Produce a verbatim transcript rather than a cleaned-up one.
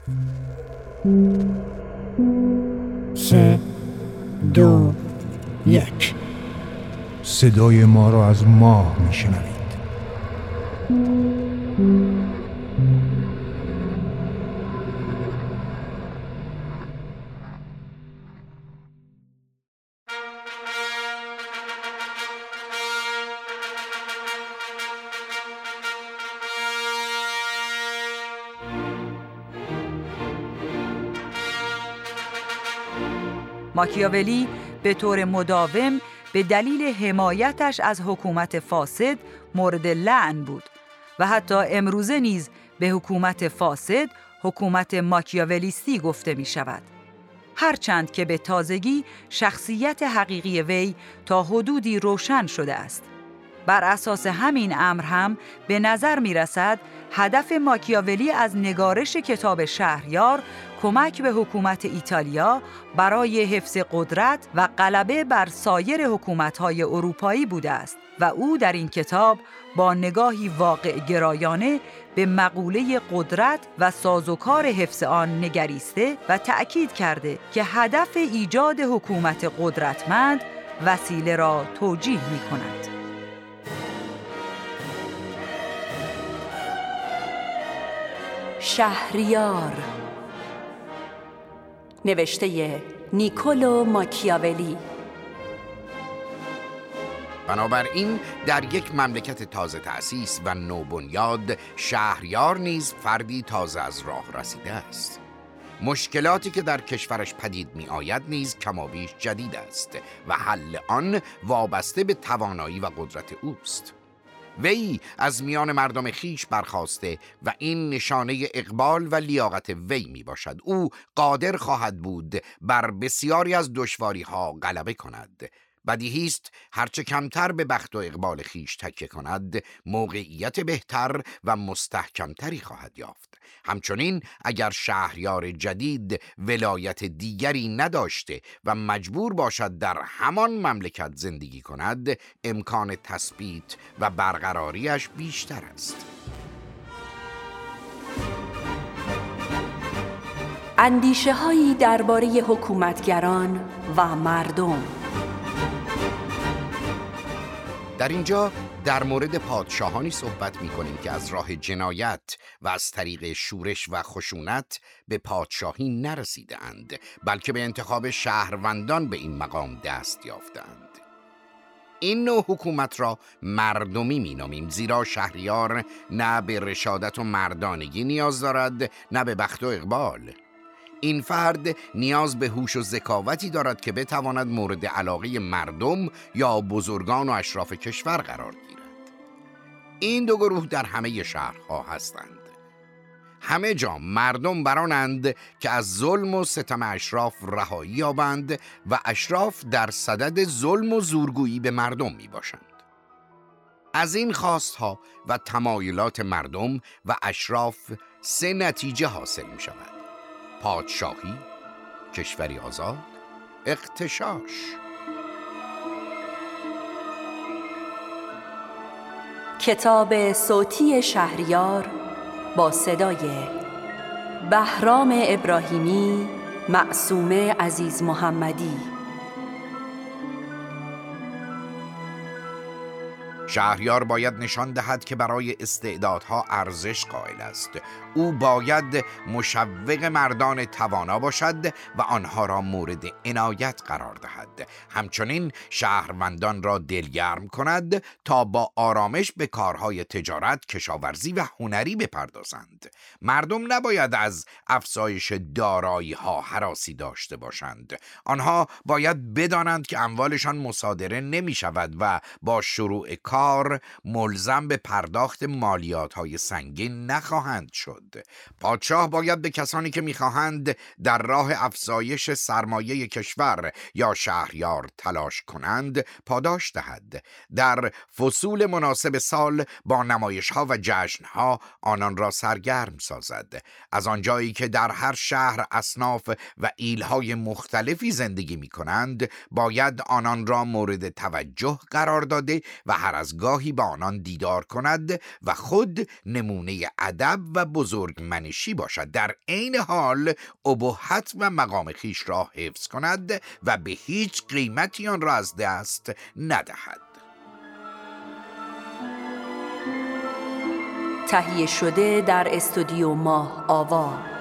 سه دو یک. صدای ما را از ماه میشنوید. ماکیاولی به طور مداوم به دلیل حمایتش از حکومت فاسد مورد لعن بود و حتی امروزه نیز به حکومت فاسد حکومت ماکیاولیستی گفته می شود. هرچند که به تازگی شخصیت حقیقی وی تا حدودی روشن شده است. بر اساس همین امر هم به نظر می رسد هدف ماکیاولی از نگارش کتاب شهریار کمک به حکومت ایتالیا برای حفظ قدرت و غلبه بر سایر حکومت‌های اروپایی بوده است و او در این کتاب با نگاهی واقع گرایانه به مقوله قدرت و سازوکار حفظ آن نگریسته و تأکید کرده که هدف ایجاد حکومت قدرتمند وسیله را توجیه می‌کند. شهریار، نوشته نیکولو ماکیاولی. بنابراین در یک مملکت تازه تأسیس و نوبنیاد، شهریار نیز فردی تازه از راه رسیده است. مشکلاتی که در کشورش پدید می آید نیز کمابیش جدید است و حل آن وابسته به توانایی و قدرت اوست. وی از میان مردم خیش برخاسته و این نشانه اقبال و لیاقت وی می باشد. او قادر خواهد بود بر بسیاری از دشواری ها غلبه کند. بدیهی است هرچه کمتر به بخت و اقبال خیش تکیه کند، موقعیت بهتر و مستحکمتری خواهد یافت. همچنین اگر شهریار جدید ولایت دیگری نداشته و مجبور باشد در همان مملکت زندگی کند، امکان تثبیت و برقراریش بیشتر است. اندیشه هایی درباره حکومتگران و مردم. در اینجا در مورد پادشاهانی صحبت می کنیم که از راه جنایت و از طریق شورش و خشونت به پادشاهی نرسیده اند، بلکه به انتخاب شهروندان به این مقام دست یافتند. این نوع حکومت را مردمی می نامیم، زیرا شهریار نه به رشادت و مردانگی نیاز دارد، نه به بخت و اقبال. این فرد نیاز به هوش و ذکاوتی دارد که بتواند مورد علاقه مردم یا بزرگان و اشراف کشور قرار گیرد. این دو گروه در همه شهرها هستند. همه جا مردم برانند که از ظلم و ستم اشراف رهایی یابند و اشراف در صدد ظلم و زورگویی به مردم می باشند. از این خواستها و تمایلات مردم و اشراف سه نتیجه حاصل می شود: پادشاهی، کشوری آزاد، اغتشاش. کتاب صوتی شهریار با صدای بهرام ابراهیمی، معصومه عزیز محمدی. شهریار باید نشان دهد که برای استعدادها ارزش قائل است. او باید مشوق مردان توانا باشد و آنها را مورد عنایت قرار دهد. همچنین شهروندان را دلگرم کند تا با آرامش به کارهای تجارت، کشاورزی و هنری بپردازند. مردم نباید از افزایش دارایی ها هراسی داشته باشند. آنها باید بدانند که اموالشان مصادره نمی شود و با شروع کار ملزم به پرداخت مالیات های سنگین نخواهند شد. پادشاه باید به کسانی که میخواهند در راه افزایش سرمایه کشور یا شهریار تلاش کنند پاداش دهد. در فصول مناسب سال با نمایش ها و جشن ها آنان را سرگرم سازد. از آنجایی که در هر شهر اصناف و ایلهای مختلفی زندگی می کنند، باید آنان را مورد توجه قرار داده و هر از از گاهی با آنان دیدار کند و خود نمونه ادب و بزرگمنشی باشد، در عین حال ابهت و مقام خیش را حفظ کند و به هیچ قیمتی آن را از دست ندهد. تهیه شده در استودیو ماه آوا.